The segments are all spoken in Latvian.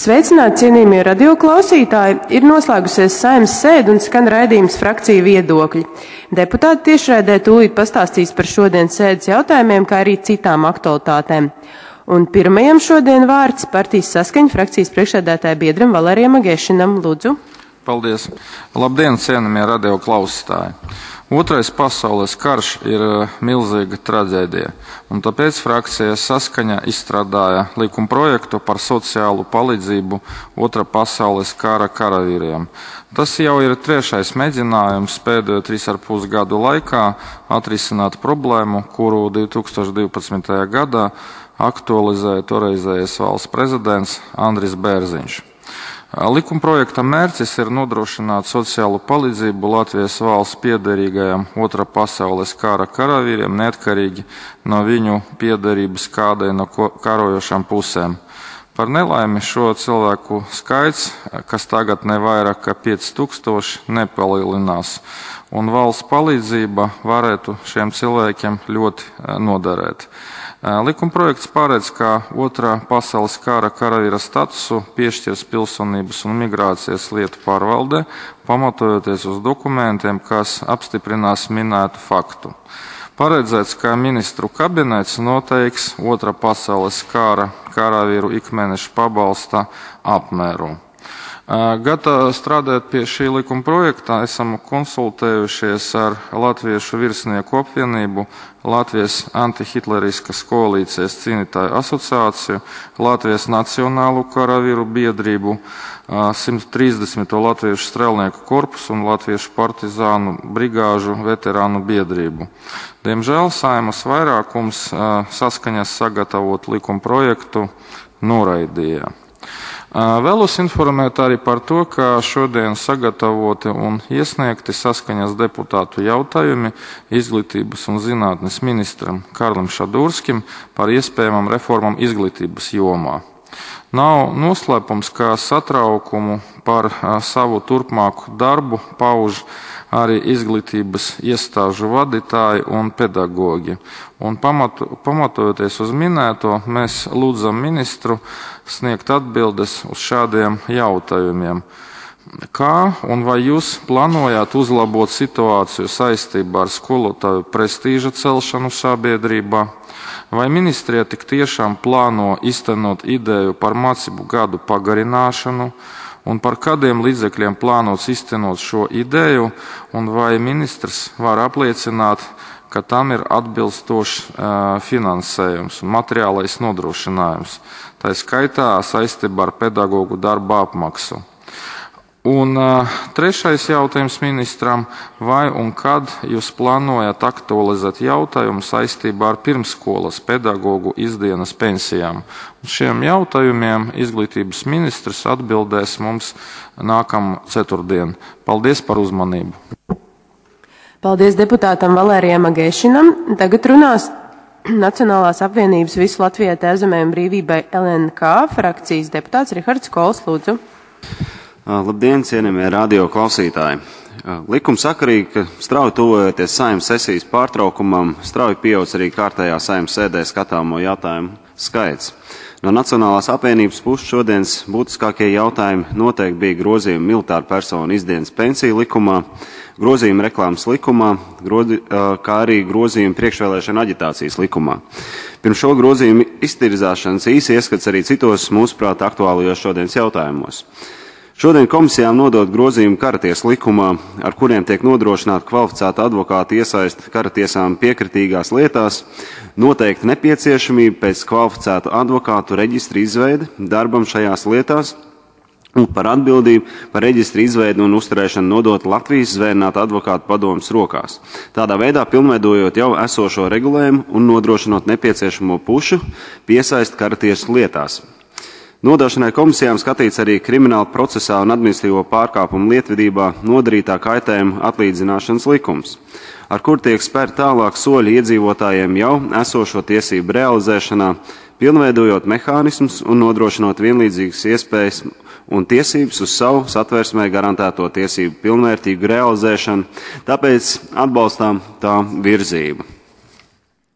Sveicināti, cienījamie radioklausītāji! Ir noslēgusies Saeimas sēde un skan raidījums Frakciju viedokļi. Deputāti tiešraidē tūlīt pastāstīs par šodienas sēdes jautājumiem, kā arī citām aktualitātēm. Un pirmajam šodien vārds partijas Saskaņa frakcijas priekšsēdētāja biedram Valērijam Agešinam. Lūdzu. Paldies! Labdien, cienījamie radioklausītāji! Otrais pasaules karš ir milzīga traģēdija, un tāpēc frakcija Saskaņa izstrādāja likuma projektu par sociālu palīdzību Otrā pasaules kara karavīriem. Tas jau ir trešais mēģinājums pēdējo 3,5 gadu laikā atrisināt problēmu, kuru 2012. gadā aktualizēja toreizējais valsts prezidents Andris Bērziņš. Likumprojekta mērķis ir nodrošināt sociālu palīdzību Latvijas valsts piederīgajiem Otrā pasaules kara karavīriem, neatkarīgi no viņu piederības kādai no karojošām pusēm. Par nelaimi šo cilvēku skaits, kas tagad ne vairāk kā 5000, nepalielinās, un valsts palīdzība varētu šiem cilvēkiem ļoti noderēt. Likumprojekts paredz, ka Otrā pasaules kara karavīra statusu piešķirs Pilsonības un migrācijas lietu pārvalde, pamatojoties uz dokumentiem, kas apstiprinās minētu faktu. Paredzēts, ka ministru kabinets noteiks Otrā pasaules kara karavīru ikmēneša pabalsta apmēru. Gatavi strādāt pie šī likuma projekta esam konsultējušies ar Latviešu virsnieku apvienību, Latvijas antihitleriskas koalīcijas cīnītāju asociāciju, Latvijas Nacionālo karavīru biedrību, 130. Latviešu strēlnieku korpusu un Latviešu partizānu brigāžu veterānu biedrību. Diemžēl Saeimas vairākums Saskaņas sagatavot likuma projektu noraidīja. Vēlos informēt arī par to, ka šodien sagatavoti un iesniegti Saskaņas deputātu jautājumi Izglītības un zinātnes ministram Karlim Šadūrskim par iespējamām reformām izglītības jomā. Nav noslēpums, ka satraukumu par savu turpmāku darbu pauž arī izglītības iestāžu vadītāji un pedagoģi. Un pamatojoties uz minēto, mēs lūdzam ministru sniegt atbildes uz šādiem jautājumiem. Kā un vai jūs plānojāt uzlabot situāciju saistībā ar skolotāju prestīža celšanu sabiedrībā? Vai ministrija tik tiešām plāno iztenot ideju par mācību gadu pagarināšanu? Un par kādiem līdzekļiem plānots iztenot šo ideju, un vai ministrs var apliecināt, ka tam ir atbilstošs finansējums un materiālais nodrošinājums, tā skaitā saistībā ar pedagogu darba apmaksu. Un trešais jautājums ministram, vai un kad jūs plānojat aktualizēt jautājumu saistībā ar pirmsskolas pedagogu izdienas pensijām? Uz šiem jautājumiem izglītības ministrs atbildēs mums nākamā ceturtdien. Paldies par uzmanību. Paldies deputātam Valērijam Agešinam. Tagad runās Nacionālās apvienības Visu Latvijai Tēvzemē un brīvībai LNK frakcijas deputāts Rihards Kols, lūdzu. Labdien, cienījamie radio klausītāji! Likumsakarīgi, ka strauji tuvojoties Saeimas sesijas pārtraukumam, strauji pieaugs arī kārtējā Saeimas sēdē skatāmo jautājumu skaits. No Nacionālās apvienības puses šodienas būtiskākie jautājumi noteikti bija grozījumi militāru personu izdienas pensiju likumā, grozījumi reklāmas likumā, kā arī grozījumi priekšvēlēšana aģitācijas likumā. Pirms šo grozījumu iztirzāšanas īsi ieskats arī citos mūsuprāt aktuālajos šodienas jautājumos. Šodien komisijām nodot grozījumu karaties likumā, ar kuriem tiek nodrošināta kvalificēta advokāta iesaiste karatiesām piekritīgās lietās, noteikti nepieciešamība pēc kvalificētu advokātu reģistra izveide darbam šajās lietās un par atbildību par reģistra izveidi un uzturēšanu nodot Latvijas zvērnāta advokātu padomes rokās. Tādā veidā pilnveidojot jau esošo regulējumu un nodrošinot nepieciešamo pušu piesaist karatiesu lietās. Nodošanai komisijām skatīts arī krimināla procesā un administratīvo pārkāpumu lietvedībā nodarītā kaitējuma atlīdzināšanas likums, ar kur tiek spērt tālāk soļi iedzīvotājiem jau esošo tiesību realizēšanā, pilnveidojot mehānismus un nodrošinot vienlīdzīgas iespējas un tiesības uz savu satversmē garantēto tiesību pilnvērtīgu realizēšanu, tāpēc atbalstām tā virzību.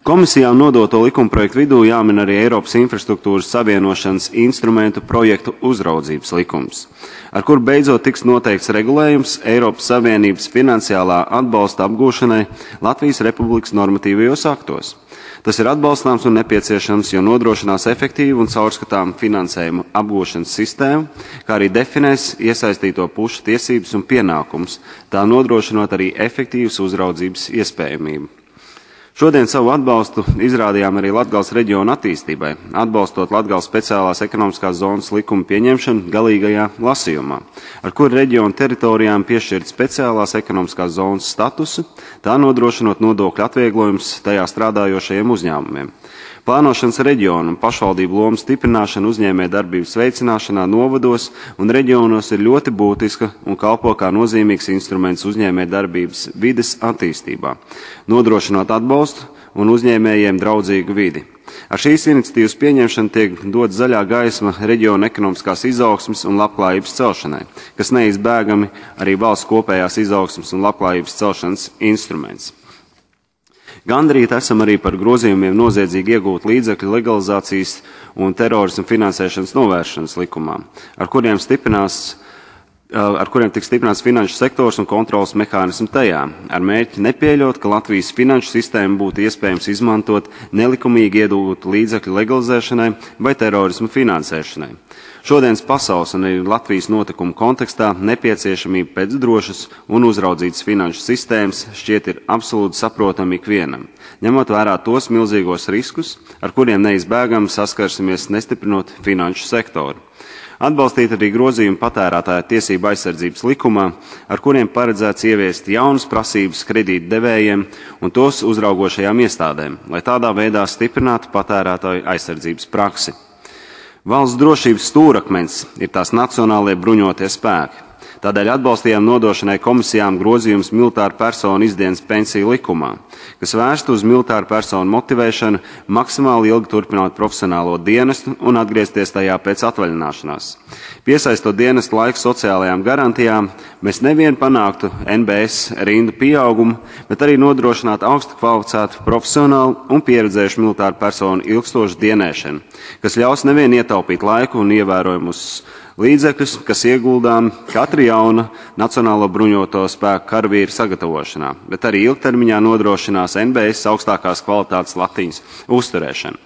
Komisijām nodoto likumprojektu vidū jāmin arī Eiropas infrastruktūras savienošanas instrumentu projektu uzraudzības likums, ar kur beidzot tiks noteikts regulējums Eiropas Savienības finansiālā atbalsta apgūšanai Latvijas Republikas normatīvajos aktos. Tas ir atbalstāms un nepieciešams, jo nodrošinās efektīvu un caurskatām finansējumu apgūšanas sistēmu, kā arī definēs iesaistīto pušu tiesības un pienākumus, tā nodrošinot arī efektīvas uzraudzības iespējamību. Šodien savu atbalstu izrādījām arī Latgales reģiona attīstībai, atbalstot Latgales speciālās ekonomiskās zonas likuma pieņemšanu galīgajā lasījumā, ar kuru reģionu teritorijām piešķirt speciālās ekonomiskās zonas statusu, tā nodrošinot nodokļu atvieglojumus tajā strādājošajiem uzņēmumiem. Plānošanas reģionu un pašvaldību lomu stiprināšana uzņēmē darbības veicināšanā novados un reģionos ir ļoti būtiska un kalpo kā nozīmīgs instruments uzņēmē darbības vides attīstībā, nodrošinot atbalstu un uzņēmējiem draudzīgu vidi. Ar šīs iniciatīvas pieņemšanu tiek dot zaļā gaisma reģiona ekonomiskās izaugsmes un labklājības celšanai, kas neizbēgami arī valsts kopējās izaugsmes un labklājības celšanas instruments. Gandrīt esam arī par grozījumiem noziedzīgi iegūt līdzekļu legalizācijas un terorismu finansēšanas novēršanas likumā, ar kuriem tiks stiprināts finanšu sektors un kontrolas mehānismu tajā, ar mērķi nepieļaut, ka Latvijas finanšu sistēmu būtu iespējams izmantot nelikumīgi iegūtu līdzekļu legalizēšanai vai terorismu finansēšanai. Šodienas pasaules un arī Latvijas notikumu kontekstā nepieciešamība pēc drošas un uzraudzītas finanšu sistēmas šķiet ir absolūti saprotami ikvienam, ņemot vērā tos milzīgos riskus, ar kuriem neizbēgami saskarsimies nestiprinot finanšu sektoru. Atbalstīt arī grozījumu patērētāja tiesību aizsardzības likumā, ar kuriem paredzēts ieviest jaunas prasības kredītdevējiem un tos uzraugošajām iestādēm, lai tādā veidā stiprinātu patērētāju aizsardzības praksi. Valsts drošības stūrakmens ir tās nacionālie bruņotie spēki. Tādēļ atbalstījām nodošanai komisijām grozījums militāru personu izdienas pensiju likumā, kas vērst uz militāru personu motivēšanu maksimāli ilgi turpināt profesionālo dienestu un atgriezties tajā pēc atvaļināšanās. Piesaistot dienestu laiku sociālajām garantijām, mēs nevien panāktu NBS rindu pieaugumu, bet arī nodrošinātu augstu kvalificētu profesionālu un pieredzējušu militāru personu ilgstošu dienēšanu, kas ļaus nevien ietaupīt laiku un ievērojumus līdzekļus, kas ieguldām katra jauna Nacionālo bruņoto spēku karavīru sagatavošanā, bet arī ilgtermiņā nodrošinās NBS augstākās kvalitātes latiņas uzturēšanu.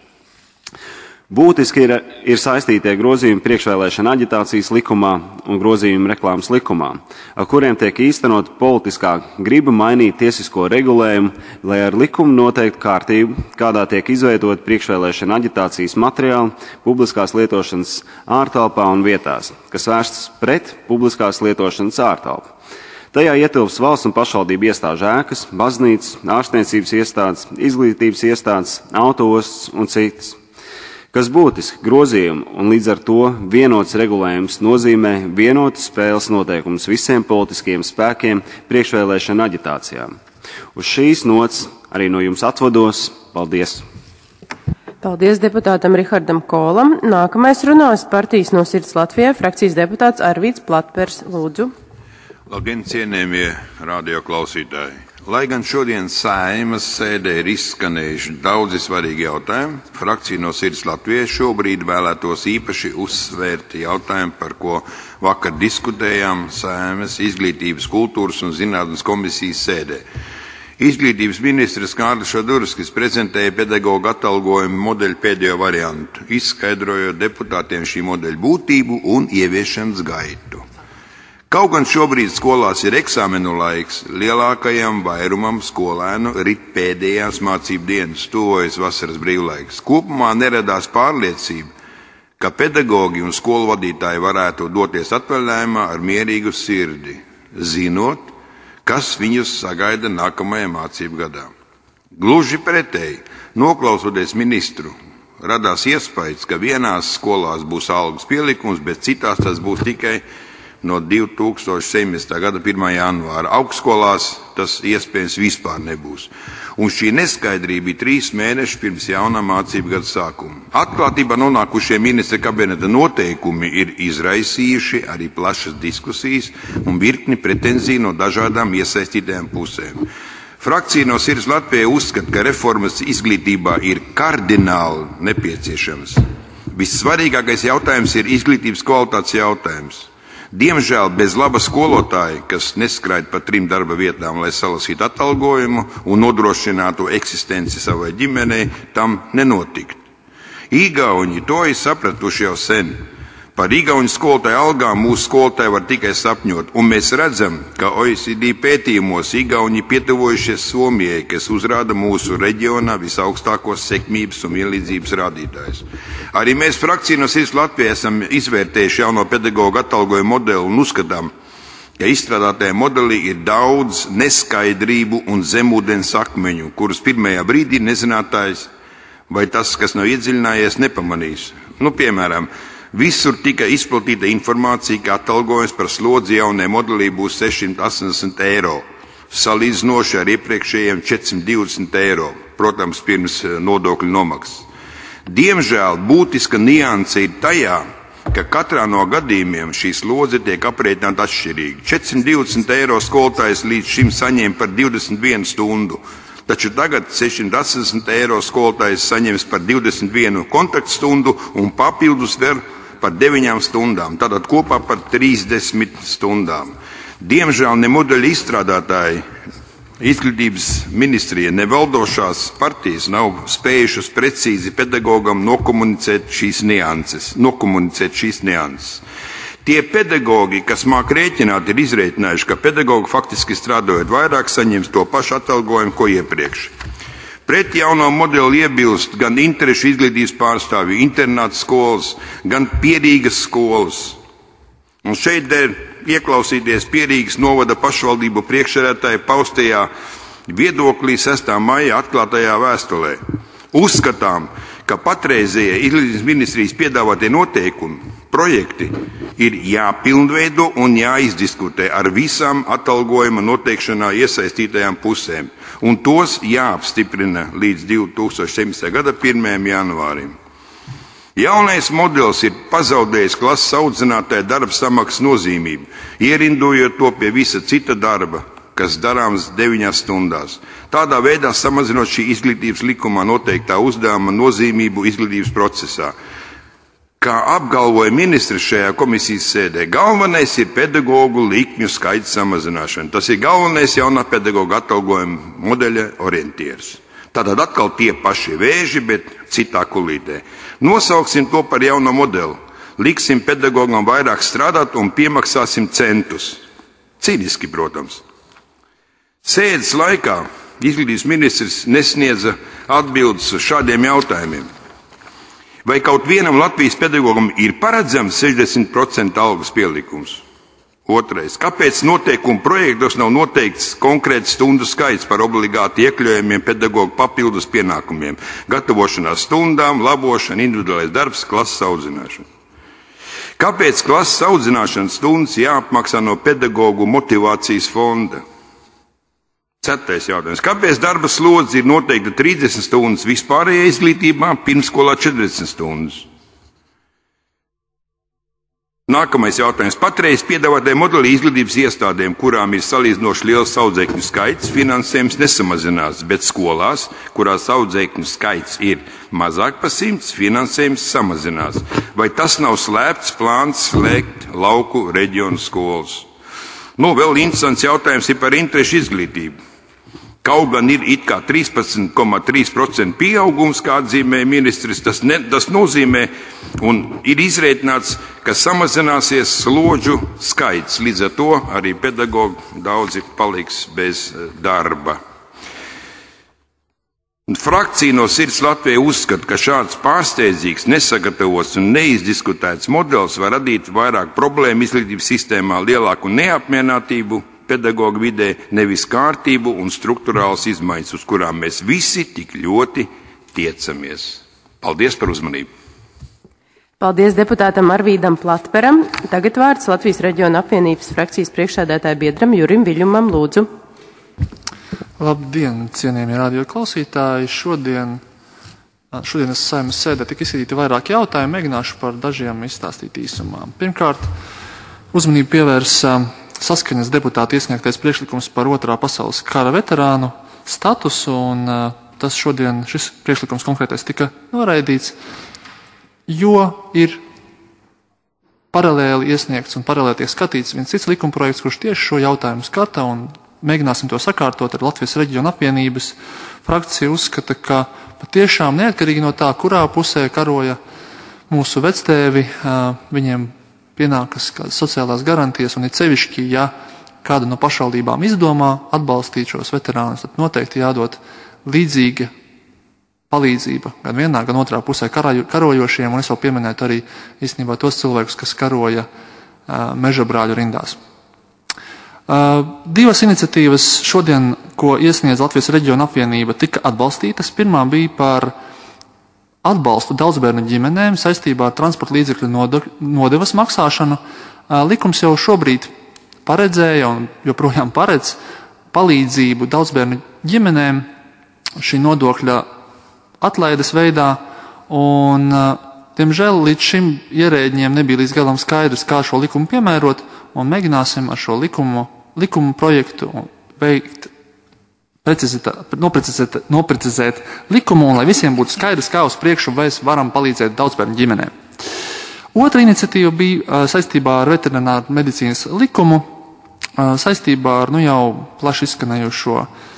Būtiski ir saistītie grozījumi priekšvēlēšana aģitācijas likumā un grozījumi reklāmas likumā, ar kuriem tiek īstenot politiskā griba mainīt tiesisko regulējumu, lai ar likumu noteiktu kārtību, kādā tiek izveidot priekšvēlēšana aģitācijas materiāli publiskās lietošanas ārtelpā un vietās, kas vērsts pret publiskās lietošanas ārtelpu. Tajā ietilps valsts un pašvaldību iestāžu ēkas, baznīcas, ārstniecības iestādes, izglītības iestādes, autoostas un citas. Kas būtiski grozījumi un līdz ar to vienots regulējums nozīmē vienotas spēles noteikumus visiem politiskiem spēkiem priekšvēlēšana aģitācijām. Uz šīs nots arī no jums atvados. Paldies! Paldies deputātam Rihardam Kolam. Nākamais runās partijas No sirds Latvijai frakcijas deputāts Arvīds Platpers. Lūdzu. Labdien, cienījamie radio klausītāji! Lai gan šodien Saeimas sēdē ir izskanējuši daudzi svarīgi jautājumi, frakcija No sirds Latvijai šobrīd vēlētos īpaši uzsvērt jautājumu, par ko vakar diskutējām Saeimas izglītības, kultūras un zinātnes komisijas sēdē. Izglītības ministrs Kārlis Šadurskis prezentēja pedagogu atalgojumu modeļu pēdējo variantu, izskaidrojot deputātiem šī modeļa būtību un ieviešanas gaitu. Kaut gan šobrīd skolās ir eksāmenu laiks, lielākajam vairumam skolēnu rit pēdējās mācību dienas, tuvojas vasaras brīvlaiks. Kopumā neradās pārliecība, ka pedagogi un skolu vadītāji varētu doties atvaļinājumā ar mierīgu sirdi, zinot, kas viņus sagaida nākamajā mācību gadā. Gluži pretēji, noklausoties ministru, radās iespējas, ka vienās skolās būs algas pielikums, bet citās tas būs tikai no 2017. gada 1. janvāra. Augstskolās tas iespējams vispār nebūs. Un šī neskaidrība bija 3 mēneši pirms jaunā mācību gada sākuma. Atklātībā nonākušie ministra kabineta noteikumi ir izraisījuši arī plašas diskusijas un virkni pretenziju no dažādām iesaistītajām pusēm. Frakcija No Sirds Latvijai uzskata, ka reformas izglītībā ir kardināli nepieciešamas. Vissvarīgākais jautājums ir izglītības kvalitātes jautājums. Diemžēl bez laba skolotāja, kas neskraid pa 3 darba vietām, lai salasītu atalgojumu un nodrošinātu eksistenci savai ģimenei, tam nenotikt. Igauņi to ir sapratuši jau sen. Par igauņu skolotāju algām mūsu skolotāji var tikai sapņot, un mēs redzam, ka OECD pētījumos igauņi pietuvojušies Somijai, kas uzrāda mūsu reģionā visaugstākos sekmības un vienlīdzības rādītājus. Arī mēs frakcija No Sirds Latvijai esam izvērtējuši jauno pedagoģu atalgojumu modeli un uzskatām, ka izstrādātajā modelī ir daudz neskaidrību un zemūdens akmeņu, kurus pirmajā brīdī nezinātājs vai tas, kas nav iedziļinājies, nepamanīs. Piemēram, visur tika izplatīta informācija, ka atalgojums par slodzi jaunajā modelī būs 680 eiro, salīdzinoši ar iepriekšējiem 420 eiro, protams, pirms nodokļu nomaksas. Diemžēl būtiska nianse ir tajā, ka katrā no gadījumiem šī slodze tiek aprēķināta atšķirīgi. 420 eiro skolotājs līdz šim saņēma par 21 stundu, taču tagad 680 eiro skolotājs saņems par 21 kontaktstundu un papildus vēl par 9 stundām, tātad kopā par 30 stundām. Diemžēl ne modeļa izstrādātāji, izglītības ministrija, ne valdošās partijas nav spējušas precīzi pedagogam nokomunicēt šīs nianses. Tie pedagogi, kas māk rēķināt, ir izrēķinājuši, ka pedagogi faktiski strādājot vairāk saņems to pašu atalgojumu, ko iepriekš. Pret jauno modeli iebilst gan interešu izglītības pārstāvji, internāta skolas, gan Pierīgas skolas. Un šeit der ieklausīties Pierīgas novada pašvaldību priekšsēdētāja paustajā viedoklī 6. maija atklātajā vēstulē. Uzskatām, ka patreizējie izglītības ministrijas piedāvātie noteikumi, projekti ir jāpilnveido un jāizdiskutē ar visām atalgojuma noteikšanā iesaistītajām pusēm, un tos jāapstiprina līdz 2017. gada 1. janvārim. Jaunais modelis ir pazaudējis klases audzinātāja darba samaksas nozīmību, ierindojot to pie visa cita darba, kas darāms 9 stundās. Tādā veidā samazinot šī izglītības likumā noteiktā uzdevuma nozīmību izglītības procesā. Kā apgalvoja ministrs šajā komisijas sēdē, galvenais ir pedagoģu likmju skaita samazināšana. Tas ir galvenais jaunā pedagoģa atalgojuma modeļa orientieris. Tātad atkal tie paši vēži, bet citā kulītē. Nosauksim to par jauno modeli. Liksim pedagogam vairāk strādāt un piemaksāsim centus. Cīniski, protams. Sēdes laikā izglītības ministrs nesniedza atbildes uz šādiem jautājumiem. Vai kaut vienam Latvijas pedagogam ir paredzams 60% algas pielikums? Otrais. Kāpēc noteikumu projektos nav noteikts konkrēts stundu skaits par obligāti iekļaujamiem pedagogu papildus pienākumiem, gatavošanās stundām, labošana, individuālais darbs, klases audzināšana? Kāpēc klases audzināšanas stundas jāapmaksā no pedagogu motivācijas fonda? 4. jautājums. Kāpēc darba slodze ir noteikta 30 stundas vispārējā izglītībā, pirmsskolā 40 stundas? Nākamais jautājums. Patreiz piedāvātajā modelī izglītības iestādēm, kurām ir salīdzinoši liels audzēkņu skaits, finansējums nesamazinās, bet skolās, kurās audzēkņu skaits ir mazāk pa 100, finansējums samazinās. Vai tas nav slēpts plāns slēgt lauku reģionu skolas? Vēl interesants jautājums ir par interešu izglītību. Kaut gan ir it kā 13,3% pieaugums, kā atzīmē ministrs, tas nozīmē un ir izrēķināts, ka samazināsies slodžu skaits. Līdz ar to arī pedagogi daudzi paliks bez darba. Frakcija No Sirds Latvijai uzskata, ka šāds pārsteidzīgs, nesagatavots un neizdiskutēts modelis var radīt vairāk problēmu izglītības sistēmā, lielāku neapmierinātību pedagoģu vidē, nevis kārtību un struktūrālas izmaiņas, uz kurām mēs visi tik ļoti tiecamies. Paldies par uzmanību! Paldies deputātam Arvīdam Platperam. Tagad vārds Latvijas reģiona apvienības frakcijas priekšsēdētāja biedram Jurim Viļņumam, lūdzu. Labdien, cienījamie radio klausītāji! Šodienas Saeimas sēdē tika izskatīti vairāk jautājumu, mēģināšu par dažiem izstāstīt īsumā. Pirmkārt, uzmanību pievērsa saskaņas deputātu iesniegtais priekšlikums par 2. pasaules kara veterānu statusu, un tas šodien šis priekšlikums konkrētais tika noraidīts, jo ir paralēli iesniegts un paralēli tiek skatīts viens cits likumprojekts, kurš tieši šo jautājumu skata, un mēģināsim to sakārtot ar Latvijas reģiona apvienības. Frakcija uzskata, ka patiešām neatkarīgi no tā, kurā pusē karoja mūsu vectēvi, viņiem pienākas kādas sociālās garantijas, un ir sevišķi, ja kāda no pašvaldībām izdomā atbalstīt šos veterānus, tad noteikti jādod līdzīga palīdzība gan vienā, gan otrā pusē karojošiem, un es vēl pieminētu arī īstenībā tos cilvēkus, kas karoja mežabrāļu rindās. Divas iniciatīvas šodien, ko iesniedz Latvijas reģiona apvienība, tika atbalstītas. Pirmā bija par atbalstu daudzbērnu ģimenēm saistībā ar transporta līdzekļu nodevas maksāšanu. Likums jau šobrīd paredzēja un joprojām paredz palīdzību daudzbērnu ģimenēm šī nodokļa atlaides veidā, un, diemžēl, līdz šim ierēģiem nebija līdz galam skaidrs, kā šo likumu piemērot, un mēģināsim ar šo likumu projektu veikt noprecizēt likumu, un lai visiem būtu skaidrs, kā uz priekšu mēs varam palīdzēt daudzbērnu ģimenēm. Otra iniciatīva bija saistībā ar veterināru medicīnas likumu, saistībā ar jau plaši izskanējušo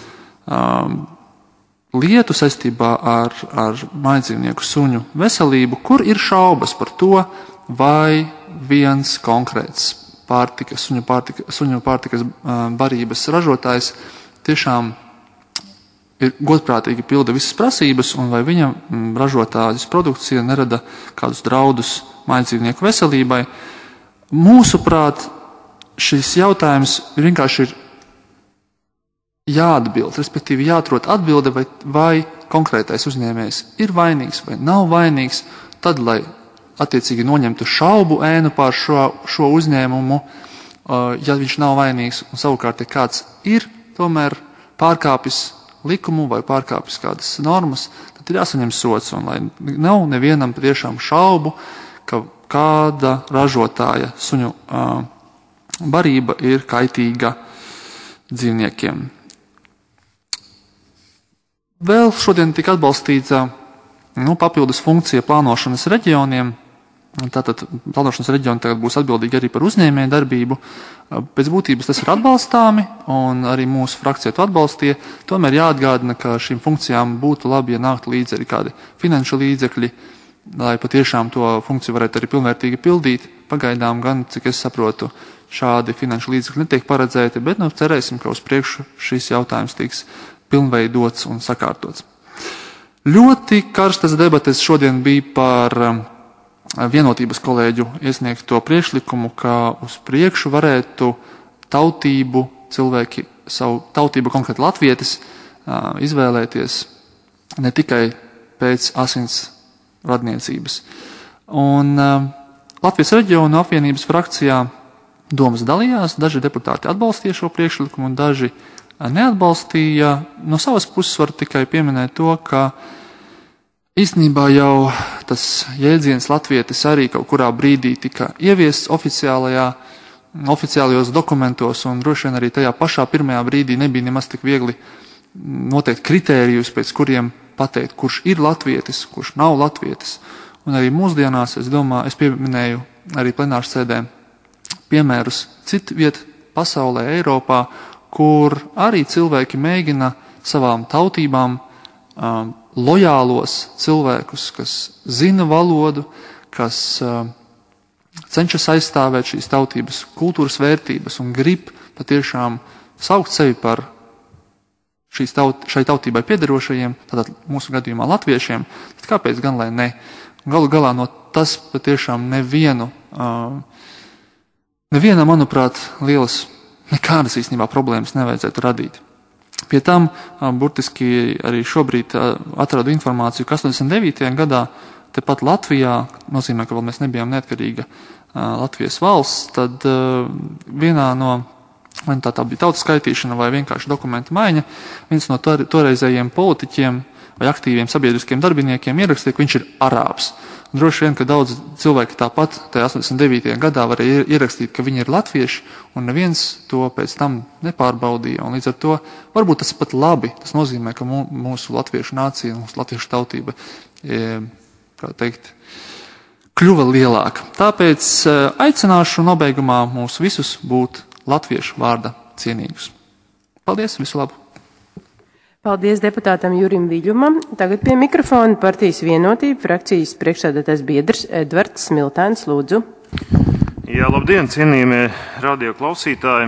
lietu saistībā ar mājdzīvnieku suņu veselību, kur ir šaubas par to, vai viens konkrēts suņu pārtikas barības ražotājs tiešām ir godprātīgi pilda visas prasības, un vai viņa ražotājas produkcija nerada kādus draudus mājdzīvnieku veselībai. Mūsuprāt, šis jautājums vienkārši ir jāatbild, respektīvi jāatrod atbilde, vai konkrētais uzņēmējs ir vainīgs vai nav vainīgs, tad, lai attiecīgi noņemtu šaubu ēnu pār šo uzņēmumu, ja viņš nav vainīgs, un savukārt, ja kāds ir tomēr pārkāpis likumu vai pārkāpis kādas normas, tad ir jāsaņem sots, un lai nav nevienam patiešām šaubu, ka kāda ražotāja suņu barība ir kaitīga dzīvniekiem. Vēl šodien tika atbalstīta papildus funkcija plānošanas reģioniem. Tātad plānošanas reģioni tagad būs atbildīgi arī par uzņēmēju darbību. Pēc būtības tas ir atbalstāmi, un arī mūsu frakcija to atbalstīja. Tomēr jāatgādina, ka šīm funkcijām būtu labi, ja nāktu līdzi arī kādi finanšu līdzekļi, lai patiešām to funkciju varētu arī pilnvērtīgi pildīt. Pagaidām gan, cik es saprotu, šādi finanšu līdzekļi netiek paredzēti, bet cerēsim, ka uz priekšu šis jautājums tiks pilnveidots un sakārtots. Ļoti karstas debates šodien bija par vienotības kolēģu iesniegto priekšlikumu, ka uz priekšu varētu cilvēki savu tautību, konkrēti latvietis, izvēlēties ne tikai pēc asins radniecības. Un Latvijas reģiona apvienības frakcijā domas dalījās, daži deputāti atbalstīja šo priekšlikumu un daži neatbalstīja. No savas puses var tikai pieminēt to, ka īstenībā jau tas jēdziens latvietis arī kaut kurā brīdī tika ieviests oficiālajos dokumentos, un droši vien arī tajā pašā pirmajā brīdī nebija nemaz tik viegli noteikt kritērijus, pēc kuriem pateikt, kurš ir latvietis, kurš nav latvietis. Un arī mūsdienās, es pieminēju arī plenārsēdē piemērus citu vietu pasaulē, Eiropā, kur arī cilvēki mēģina savām tautībām lojālos cilvēkus, kas zina valodu, kas cenšas aizstāvēt šīs tautības kultūras vērtības un grib patiešām saukt sevi par šai tautībai piederošajiem, tātad mūsu gadījumā latviešiem, tad kāpēc gan lai ne? Galu galā no tas patiešām nevienam, manuprāt, nekādas īstenībā problēmas nevajadzētu radīt. Pie tam, burtiski arī šobrīd atradu informāciju, ka 89. gadā tepat Latvijā, nozīmē, ka vēl mēs nebijām neatkarīga Latvijas valsts, tad vienā no, vai tā bija tautas skaitīšana vai vienkārši dokumentu maiņa, viens no toreizējiem politiķiem vai aktīviem sabiedriskiem darbiniekiem ierakstīja, ka viņš ir arābs. Droši vien, ka daudz cilvēki tāpat tajā 89. gadā varēja ierakstīt, ka viņi ir latvieši, un neviens to pēc tam nepārbaudīja. Un līdz ar to varbūt tas pat labi. Tas nozīmē, ka mūsu latviešu nācija, mūsu latviešu tautība, kā teikt, kļuva lielāka. Tāpēc aicināšu nobeigumā mūs visus būt latviešu vārda cienīgus. Paldies, visu labu! Paldies deputātam Jurim Viļumam. Tagad pie mikrofona partijas Vienotība frakcijas priekšsēdētājs biedrs Edvards Smiltēns, lūdzu. Jā, labdien, cienījamie radio klausītāji.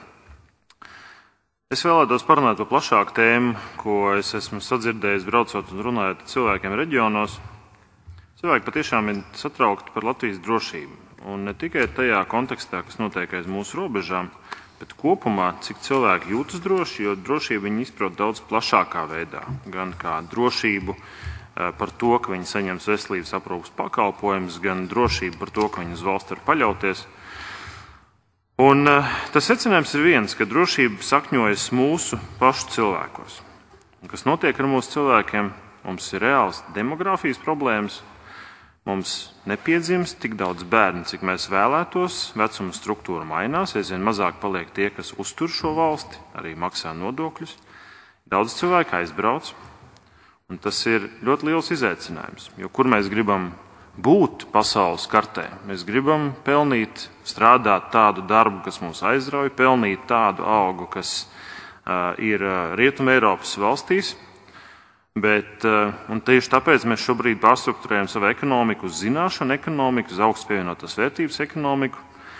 Es vēlētos parunāt par plašāku tēmu, ko es esmu sadzirdējis braucot un runājot ar cilvēkiem reģionos. Cilvēki patiešām ir satraukti par Latvijas drošību. Un ne tikai tajā kontekstā, kas notiek aiz mūsu robežām, bet kopumā, cik cilvēki jūtas droši, jo drošību viņi izprot daudz plašākā veidā. Gan kā drošību par to, ka viņi saņems veselības aprūpas pakalpojumus, gan drošību par to, ka viņi uz valsts var paļauties. Un tas secinājums ir viens, ka drošība sakņojas mūsu pašu cilvēkos. Un kas notiek ar mūsu cilvēkiem? Mums ir reāls demogrāfijas problēmas. Mums nepiedzimst tik daudz bērnu, cik mēs vēlētos, vecuma struktūra mainās, aizvien mazāk paliek tie, kas uztur šo valsti, arī maksā nodokļus. Daudz cilvēku aizbrauc, un tas ir ļoti liels izaicinājums, jo kur mēs gribam būt pasaules kartē? Mēs gribam pelnīt, strādāt tādu darbu, kas mūs aizrauj, pelnīt tādu algu, kas ir Rietuma Eiropas valstīs. Un tieši tāpēc mēs šobrīd pārstrukturējam savu ekonomiku uz zināšanu ekonomiku, uz augstu pievienotās vērtības ekonomiku.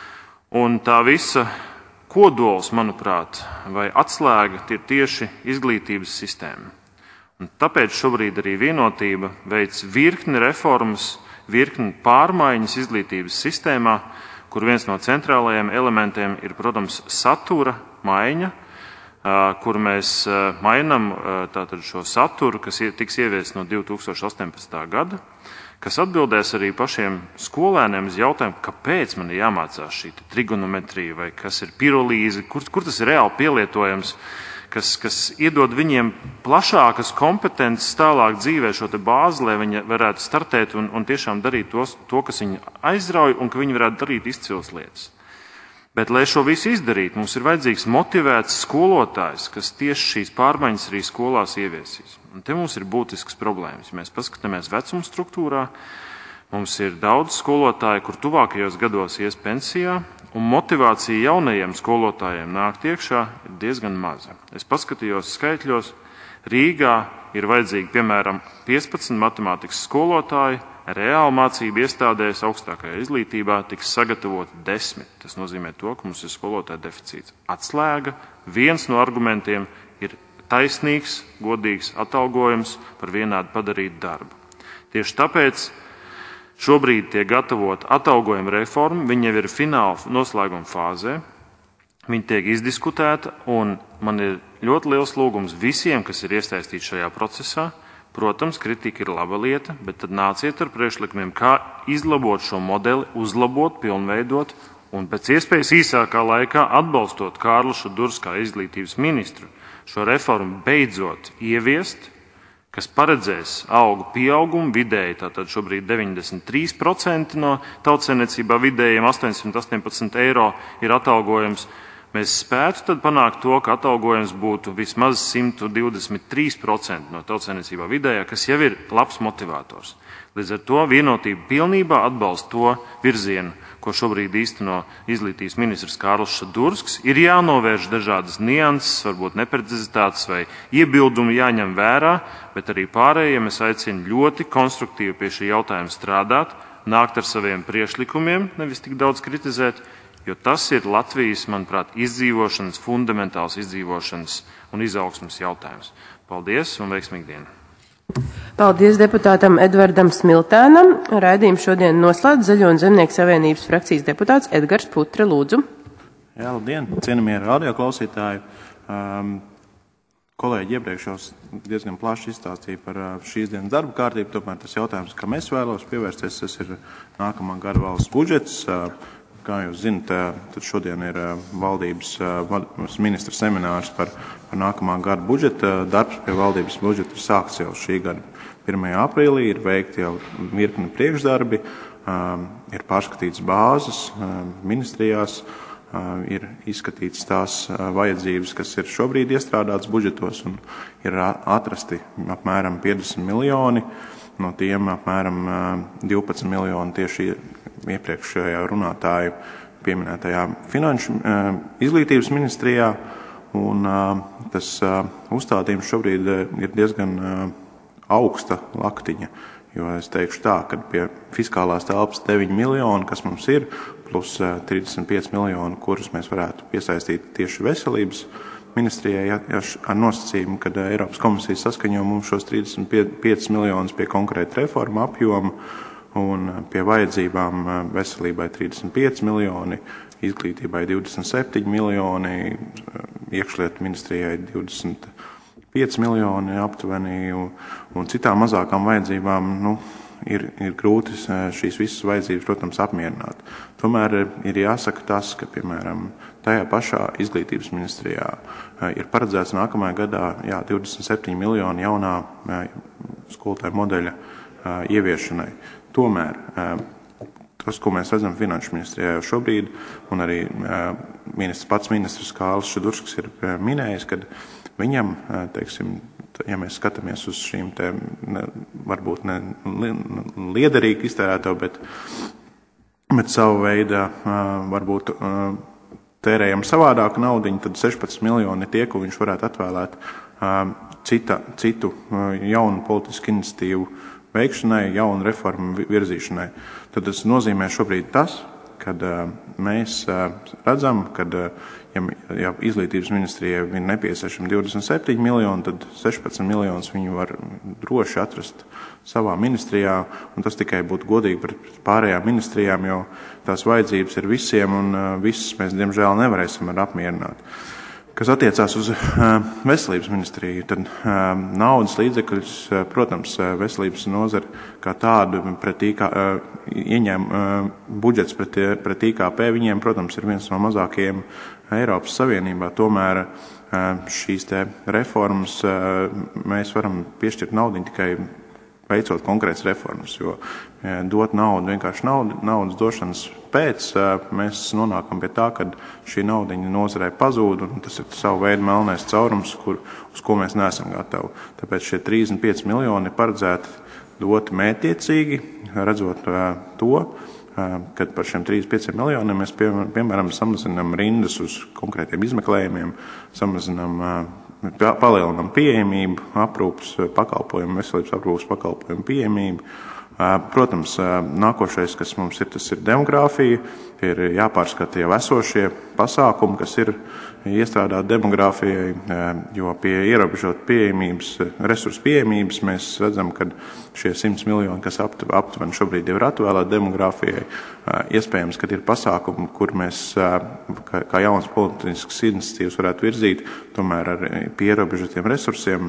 Un tā visa kodols, manuprāt, vai atslēga ir tieši izglītības sistēma. Un tāpēc šobrīd arī Vienotība veic virkni reformas, virkni pārmaiņas izglītības sistēmā, kur viens no centrālajiem elementiem ir, protams, satura maiņa, kur mēs mainam tātad šo saturu, kas tiks ieviests no 2018. gada, kas atbildēs arī pašiem skolēniem uz jautājumu, kāpēc man ir jāmācās šī trigonometrija vai kas ir pirolīze, kur tas ir reāli pielietojams, kas iedod viņiem plašākas kompetences tālāk dzīvē šo te bāzi, lai viņi varētu startēt un tiešām darīt to, kas viņi aizrauj un ka viņi varētu darīt izcils lietas. Bet, lai šo visu izdarītu, mums ir vajadzīgs motivēts skolotājs, kas tieši šīs pārmaiņas arī skolās ieviesīs. Un te mums ir būtisks problēmas. Ja mēs paskatāmies vecuma struktūrā, mums ir daudz skolotāju, kur tuvākajos gados ies pensijā, un motivācija jaunajiem skolotājiem nākt iekšā ir diezgan maza. Es paskatījos skaitļos, Rīgā ir vajadzīgi, piemēram, 15 matemātikas skolotāji, reāli mācību iestādēs augstākajā izglītībā tiks sagatavot 10. Tas nozīmē to, ka mums ir skolotāja deficīts. Atslēga, viens no argumentiem ir taisnīgs, godīgs atalgojums par vienādu padarītu darbu. Tieši tāpēc šobrīd tiek gatavot atalgojuma reforma, viņa jau ir fināla noslēguma fāzē, viņa tiek izdiskutēta, un man ir ļoti liels lūgums visiem, kas ir iesaistīti šajā procesā. Protams, kritika ir laba lieta, bet tad nāciet ar priekšlikumiem, kā izlabot šo modeli, uzlabot, pilnveidot un pēc iespējas īsākā laikā atbalstot Kārli Šadurs kā izglītības ministru šo reformu beidzot ieviest, kas paredzēs algu pieaugumu vidēji, tātad šobrīd 93% no tautsaimniecībā vidējiem 818 eiro ir atalgojums. Mēs spētu tad panākt to, ka atalgojums būtu vismaz 123% no tautsaimniecībā vidējā, kas jau ir labs motivators. Līdz ar to Vienotība pilnībā atbalsta to virzienu, ko šobrīd īsteno izglītības ministrs Kārlis Šadursks. Ir jānovērš dažādas nianses, varbūt neprecizitātes vai iebildumi jāņem vērā, bet arī pārējiem es aicinu ļoti konstruktīvi pie šī jautājuma strādāt, nākt ar saviem priekšlikumiem, nevis tik daudz kritizēt, jo tas ir Latvijas, manuprāt, izdzīvošanas, fundamentāls izdzīvošanas un izaugsmas jautājums. Paldies un veiksmīgu dienu! Paldies deputātam Edvardam Smiltēnam. Raidījumu šodien noslēdz Zaļo un Zemnieku savienības frakcijas deputāts Edgars Putre, lūdzu. Jā, labdien, cienījamie radioklausītāji. Kolēģi iepriekš jau diezgan plaši izstāstīja par šīs dienas darba kārtību, tomēr tas jautājums, kam es vēlos pievērsties, tas ir nākamā gada valsts budžets. Kā jūs zinat, tad šodien ir valdības ministra seminārs par nākamā gada budžeta. Darbs pie valdības budžeta ir sākts jau šī gada 1. aprīlī ir veikti jau virkni priekšdarbi, ir pārskatīts bāzes ministrijās, ir izskatīts tās vajadzības, kas ir šobrīd iestrādātas budžetos, un ir atrasti apmēram 50 miljoni, no tiem apmēram 12 miljoni tieši iepriekšējā runātāju pieminētajā finanšu izglītības ministrijā, un tas uzstādījums šobrīd ir diezgan augsta laktiņa. Jo es teikšu tā, ka pie fiskālās telpas 9 miljoni, kas mums ir, plus 35 miljoni, kurus mēs varētu piesaistīt tieši veselības ministrijai, ar nosacījumu, kad Eiropas komisija saskaņo mums šos 35 miljonus pie konkrēta reforma apjoma, un pie vajadzībām veselībai 35 miljoni, izglītībai 27 miljoni, iekšlietu ministrijai 25 miljoni aptuveni, un citām mazākām vajadzībām ir grūti šīs visas vajadzības, protams, apmierināt. Tomēr ir jāsaka tas, ka, piemēram, tajā pašā izglītības ministrijā ir paredzēts nākamajā gadā 27 miljoni jaunā skolotāju modeļa ieviešanai. Tomēr tas, ko mēs redzam finanšu ministrijā jau šobrīd, un arī pats ministrs Kārlis Šadurskis ir minējis, kad viņam, teiksim, ja mēs skatāmies uz šīm te varbūt ne liederīgi iztērēto, bet savu veidu varbūt tērējam savādāku naudiņu, tad 16 miljoni ir tie, ko viņš varētu atvēlēt citu jaunu politisku iniciatīvu veikšanai, jaunu reformu virzīšanai. Tad tas nozīmē šobrīd tas, kad mēs redzam, kad ja izglītības ministrijai ir nepieciešami 27 miljoni, tad 16 miljonus viņi var droši atrast savā ministrijā, un tas tikai būtu godīgi pret pārējām ministrijām, jo tās vajadzības ir visiem, un visas mēs, diemžēl, nevarēsim apmierināt. Kas attiecās uz veselības ministriju, tad naudas līdzekļus, protams, veselības nozara kā tādu ieņem budžets pret IKP, viņiem, protams, ir viens no mazākajiem Eiropas Savienībā. Tomēr šīs te reformas mēs varam piešķirt naudiņu tikai veicot konkrētas reformas, jo dot naudu vienkārši naudas došanas pēc, mēs nonākam pie tā, ka šī naudiņa nozarei pazūd, un tas ir savu veidu melnais caurums, uz ko mēs neesam gatavi. Tāpēc šie 35 miljoni ir paredzēti dot mērķtiecīgi, redzot to, kad par šiem 35 miljoniem mēs, piemēram, samazinām rindas uz konkrētiem izmeklējumiem, palielinām pieejamību, aprūpas pakalpojumu, veselības aprūpas pakalpojumu pieejamību. Protams, nākošais, kas mums ir, tas ir demogrāfija, ir jāpārskata jau esošie pasākumi, kas ir iestrādāti demogrāfijai, jo pie ierobežot resursu pieejamības mēs redzam, ka šie 100 miljoni, kas aptuveni šobrīd jau ir atvēlēti demogrāfijai, iespējams, ka ir pasākumi, kur mēs kā jaunas politiskas iniciatīvas varētu virzīt, tomēr ar pie ierobežotiem resursiem,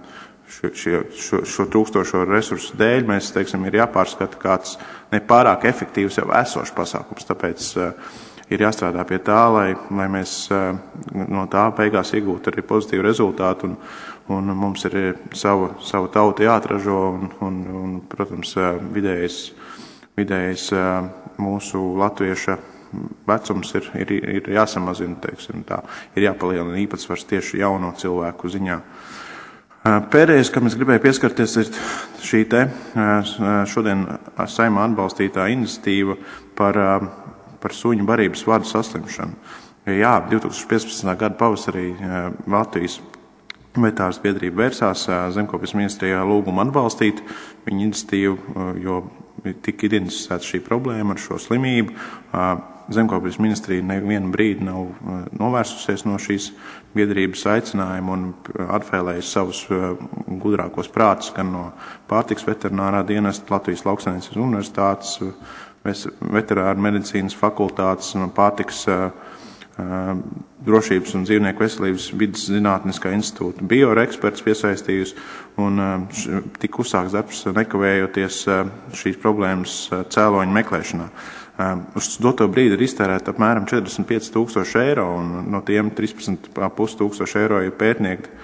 šo trūkstošo resursu dēļ mēs, teiksim, ir jāpārskata kāds nepārāk efektīvs jau esošs pasākums. Tāpēc ir jāstrādā pie tā, lai mēs no tā beigās iegūtu arī pozitīvu rezultātu, un mums ir savu tautu jāatražo, un protams, vidējais mūsu latvieša vecums ir jāsamazina, teiksim, tā. Ir jāpalielina īpatsvars tieši jauno cilvēku ziņā. Pēdējais, kam es gribēju pieskarties, ir šī te šodien Saeimā atbalstītā iniciatīva par suņu barības vadu saslimšanu. Jā, 2015. gada pavasarī Latvijas vetāras biedrība vērsās Zemkopības ministrijā lūgumu atbalstīt viņu iniciatīvu, jo tika identificēta šī problēma ar šo slimību. Zemkopības ministrija nevienu brīdi nav novērsusies no šīs biedrības aicinājuma un atvēlējusi savus gudrākos prātus gan no pārtikas veterinārā dienesta, Latvijas Lauksaimniecības universitātes, veterināru medicīnas fakultātes, pārtikas drošības un dzīvnieku veselības vidas zinātniskā institūta bioeksperts piesaistījusi, un tika uzsāks darbs nekavējoties šīs problēmas cēloņu meklēšanā. Uz doto brīdi ir iztērēta apmēram 45 000 eiro, un no tiem 13,5 tūkstoši eiro ir pētnieki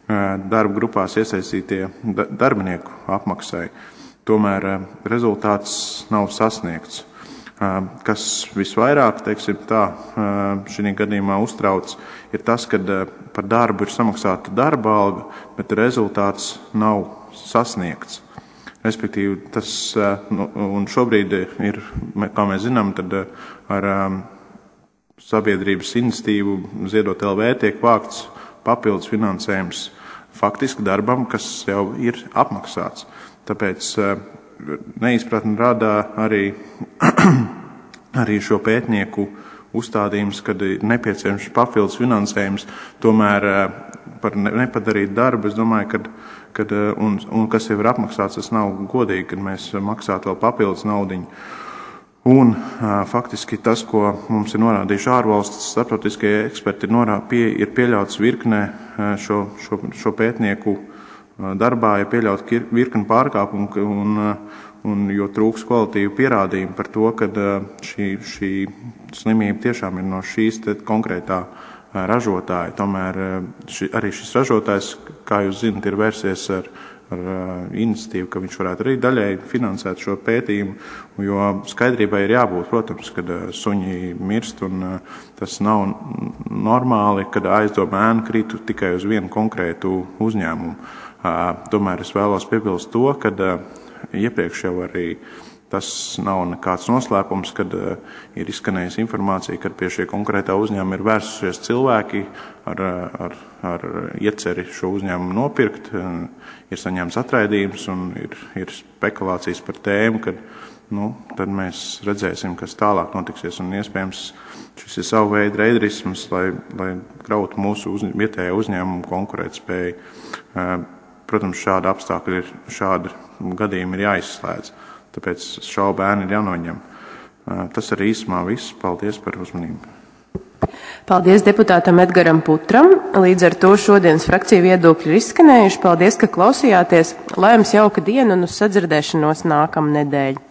darba grupās iesaistītie darbinieku apmaksai. Tomēr rezultāts nav sasniegts. Kas visvairāk, teiksim tā, šī gadījumā uztrauc, ir tas, ka par darbu ir samaksāta darba alga, bet rezultāts nav sasniegts. Respektīvi, tas, un šobrīd ir, kā mēs zinām, tad ar sabiedrības iniciatīvu Ziedot LV tiek vākts papildus finansējums faktiski darbam, kas jau ir apmaksāts. Tāpēc neizpratni rada arī šo pētnieku uzstādījums, kad ir nepieciešams papildus finansējums, tomēr par nepadarīt darbu, es domāju, un kas jau ir apmaksāts, tas nav godīgi, kad mēs maksātu vēl papildus naudiņu. Un faktiski tas, ko mums ir norādījuši ārvalstis starptautiskie eksperti, ir pieļauts virknē šo pētnieku darbā, ir pieļaut virkni pārkāpumu, un jo trūks kvalitīvu pierādījumu par to, ka šī slimība tiešām ir no šīs konkrētā ražotāja. Tomēr arī šis ražotājs, kā jūs zinat, ir vērsies ar iniciatīvu, ka viņš varētu arī daļēji finansēt šo pētījumu, jo skaidrībai ir jābūt, protams, kad suņi mirst, un tas nav normāli, kad aizdoma ēna krītu tikai uz vienu konkrētu uzņēmumu. Tomēr es vēlos piebilst to, ka iepriekš jau arī tas nav nekāds noslēpums, kad ir izskanējusi informācija, kad pie šie konkrētā uzņēmuma ir vērsušies cilvēki ar ieceri šo uzņēmumu nopirkt, ir saņemts atraidījums un ir spekulācijas par tēmu, kad tad mēs redzēsim, kas tālāk notiksies, un iespējams šis ir savu veidu reidrisms, lai grautu mūsu vietējā uzņēmumu konkurētspēju. Protams, šādi gadījumi ir jāizslēdz. Tāpēc šaubu ēna ir jānoņem. Tas arī īsumā viss. Paldies par uzmanību. Paldies deputātam Edgaram Putram. Līdz ar to šodienas frakciju viedokļi ir izskanējuši. Paldies, ka klausījāties. Lai jums jauka diena un uz sadzirdēšanos nākamnedēļ.